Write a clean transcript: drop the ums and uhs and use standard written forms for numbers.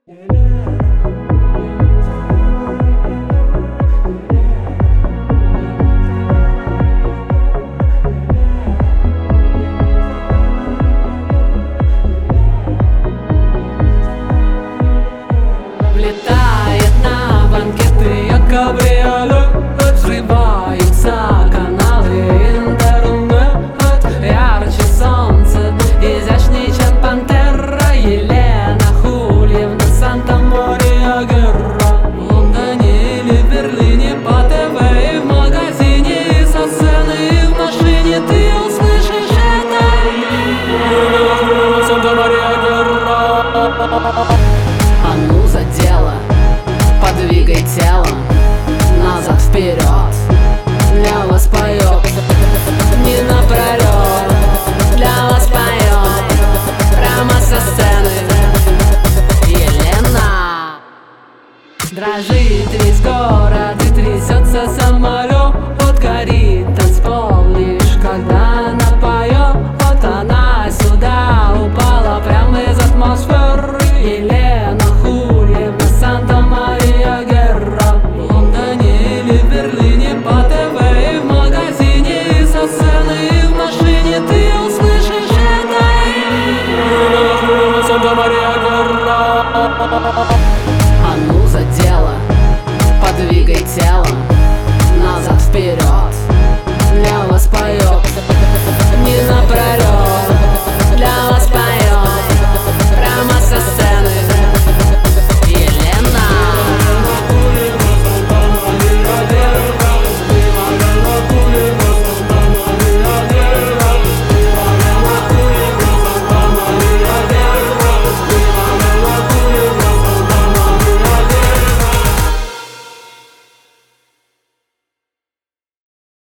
Влетает на банкет ее кабриолет, взрываются каналы интернет. Ярче солнце, изящней, чем пантера. Елена Хульевна, Санта-Мария Герра. В Лондоне или в Берлине, по ТВ и в магазине, и со сцены, и в машине ты услышишь это. Санта-Мария Герра. А ну за дело, подвигай телом, назад вперед, для вас поет, не напролет, для вас поет, прямо со сцены Елена. Дрожит весь город и трясется самолет, вот горит танцпол лишь когда она поет. Вот она сюда упала прямо из атмосферы. Елена Хульевна, Санта-Мария Герра. В Лондоне или в Берлине, по ТВ и в магазине, и со сцены, и в машине ты услышишь это. Санта-Мария Герра.